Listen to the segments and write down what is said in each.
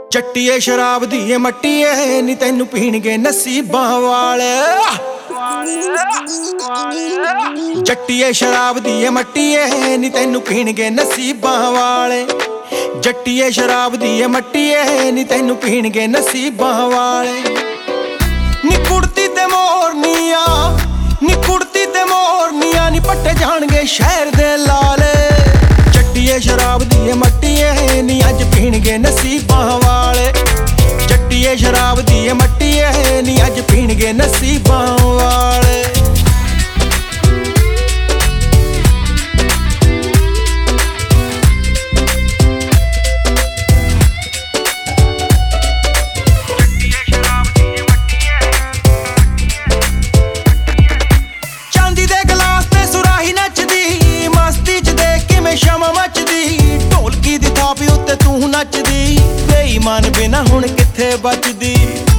ਚੱਟੀਏ ਸ਼ਰਾਬ ਦੀ ਏ ਮੱਟੀਏ ਨੀ ਤੈਨੂੰ ਪੀਣਗੇ ਨਸੀਬਾਂ ਵਾਲੇ। ਜੱਟੀਏ ਸ਼ਰਾਬ ਦੀ ਏ ਮੱਟੀਏ ਨੀ ਤੈਨੂੰ ਪੀਣਗੇ ਨਸੀਬਾਂ ਵਾਲੇ। ਜੱਟੀਏ ਸ਼ਰਾਬ ਦੀ ਏ ਮੱਟੀਏ ਨੀ ਤੈਨੂੰ ਪੀਣਗੇ ਨਸੀਬਾਂ ਵਾਲੇ। ਨੀ ਕੁੜਤੀ ਤੇ ਮੋਰਨੀਆਂ, ਨੀ ਕੁੜਤੀ ਤੇ ਮੋਰਨੀਆਂ ਨੀ ਪੱਟੇ ਜਾਣਗੇ ਸ਼ਹਿਰ ਦੇ ਲਾਲੇ। ਜੱਟੀਏ ਸ਼ਰਾਬ ਦੀ ਏ ਮੱਟੀਏ ਨੀ ਅੱਜ ਪੀਣਗੇ ਨਸੀਬਾਂ ਵਾਲੇ। ਜੱਟੀਏ ਸ਼ਰਾਬ ਦੀ ਏ ਮੱਟੀਏ ਨੀ ਅੱਜ ਪੀਣਗੇ ਨਸੀਬਾਂ ਵਾਲੇ। ਚਾਂਦੀ ਦੇ ਗਲਾਸ ਤੇ ਸੁਰਾਹੀ ਨੱਚਦੀ, ਮਸਤੀ ਚ ਦੇਖ ਕਿਵੇਂ ਸ਼ਮਾ ਮੱਚਦੀ। ਢੋਲਕੀ ਦੀ ਥਾਪੀ ਉੱਤੇ ਤੂੰ ਨੱਚਦੀ, ਬੇਈਮਾਨ ਬਿਨਾ ਹੁਣ ਕਿੱਥੇ ਬਚਦੀ।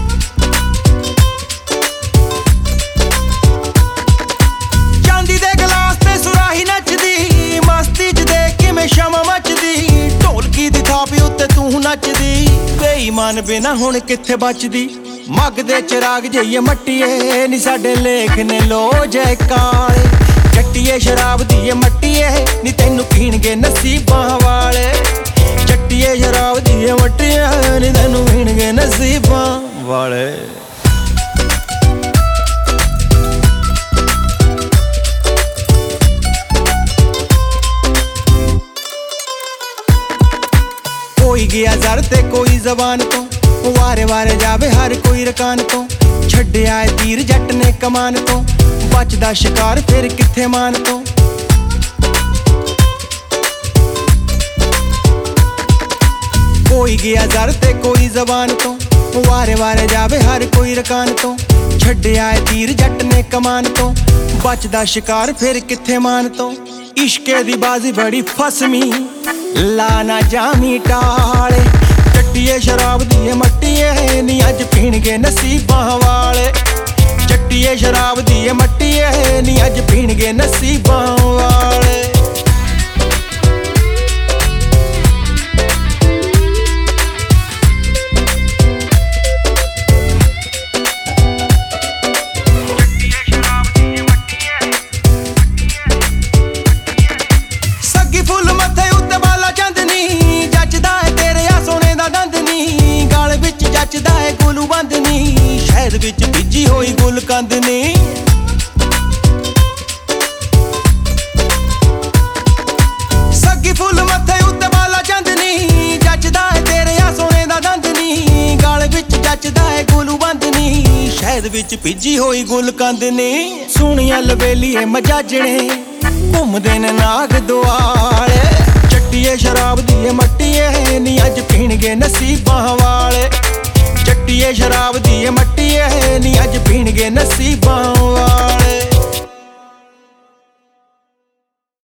ਚਾਂਦੀ ਦੇ ਗਲਾਸ ਤੇ ਸੁਰਾਹੀ ਨੱਚਦੀ, ਮਸਤੀ ਚ ਦੇਖ ਕਿਵੇਂ ਸ਼ਮਾ ਮੱਚਦੀ। ਢੋਲਕੀ ਦੀ ਥਾਪੀ ਉੱਤੇ ਤੂੰ ਨੱਚਦੀ, ਬੇਈਮਾਨ ਬਿਨਾ ਹੁਣ ਕਿੱਥੇ ਬਚਦੀ। ਮੱਗ ਦੇ ਚਿਰਾਗ ਜਈਏ ਮੱਟੀਏ ਨੀ ਸਾਡੇ ਲੇਖ ਨੇ ਲੋ ਜੈ ਕਾਲੇ। ਜੱਟੀਏ ਸ਼ਰਾਬ ਦੀ ਏ ਮੱਟੀਏ ਨੀ ਤੈਨੂੰ ਪੀਣਗੇ ਨਸੀਬਾਂ ਵਾਲੇ। ਜੱਟੀਏ ਸ਼ਰਾਬ ਦੀ ਏ ਮੱਟੀਏ ਨੀ ਤੈਨੂੰ ਪੀਣਗੇ ਨਸੀਬਾਂ ਵਾਲੇ। ਕੋਈ ਗਿਆ ਜ਼ਰ ਤੇ ਕੋਈ ਜ਼ਬਾਨ ਤੋਂ, ਵਾਰੇ ਵਾਰੇ ਜਾਵੇ ਹਰ ਕੋਈ ਰਕਾਨ ਤੋਂ। ਛੱਡਿਆ ਏ ਤੀਰ ਜੱਟ ਨੇ ਕਮਾਨ ਤੋਂ, ਬਚਦਾ ਸ਼ਿਕਾਰ ਫਿਰ ਕਿੱਥੇ ਮਾਨ ਤੋਂ। ਕੋਈ ਗਿਆ ਜ਼ਰ ਤੇ ਕੋਈ ਜ਼ਬਾਨ ਤੋਂ, ਵਾਰੇ ਵਾਰੇ ਜਾਵੇ ਹਰ ਕੋਈ ਰਕਾਨ ਤੋਂ। ਛੱਡਿਆ ਏ ਤੀਰ ਜੱਟ ਨੇ ਕਮਾਨ ਤੋਂ, ਬਚਦਾ ਸ਼ਿਕਾਰ ਫਿਰ ਕਿੱਥੇ ਮਾਨ ਤੋਂ। ਇਸ਼ਕੇ ਦੀ ਬਾਜ਼ੀ ਬੜੀ ਫਸਮੀ, ਲਾ ਨਾ ਜਾਮੀ ਟਾਲੇ। ਜੱਟੀਏ ਸ਼ਰਾਬ ਦੀ ਏ ਮੱਟੀਏ ਨੀ ਅੱਜ ਪੀਣਗੇ ਨਸੀਬਾਂ ਵਾਲੇ। ਜੱਟੀਏ ਸ਼ਰਾਬ ਦੀ ਏ ਮੱਟੀਏ ਨੀ ਅੱਜ ਪੀਣਗੇ ਨਸੀਬਾਂ ਵਾਲੇ। ਸੱਗੀ ਫੁੱਲ ਮੱਥੇ ਉੱਤੇ ਬਾਲਾ ਚੰਦਨੀ, ਜੱਚਦਾ ਏ ਤੇਰੇ ਆ ਸੋਨੇ ਦਾ ਗੰਧ ਨੀ। ਗਲ ਵਿੱਚ ਜੱਚਦਾ ਏ ਗੁਲੂ ਬੰਦ ਨੀ, ਸ਼ਹਿਦ ਵਿੱਚ ਭਿੱਜੀ ਹੋਈ ਗੁਲਕੰਦ ਨੀ। ਸੱਗੀ ਫੁੱਲ ਮੱਥੇ ਉੱਤੇ ਬਾਲਾ ਚੰਦਨੀ, ਜੱਚਦਾ ਏ ਤੇਰੇ ਆ ਸੋਨੇ ਦਾ ਗੰਧ ਨੀ। ਗਲ ਵਿੱਚ ਜੱਚਦਾ ਏ ਗੁਲੂ ਬੰਦ ਨੀ, ਸ਼ਹਿਦ ਵਿੱਚ ਭਿੱਜੀ ਹੋਈ ਗੁਲਕੰਦ ਨੀ। ਸੋਹਣੀਆਂ ਲਵੇਲੀਏ ਮਜਾਜਣੇ ਘੁੰਮਦੇ ਨੇ ਨਾਗ ਦੁਆਲੇ। ਜੱਟੀਏ ਸ਼ਰਾਬ ਦੀ ਏ ਮੱਟੀਏ ਨੀ ਅੱਜ ਪੀਣਗੇ ਨਸੀਬਾਂ ਵਾਲੇ। ਜੱਟੀਏ ਸ਼ਰਾਬ ਦੀ ਏ ਮੱਟੀਏ ਨੀ ਅੱਜ ਪੀਣਗੇ ਨਸੀਬਾਂ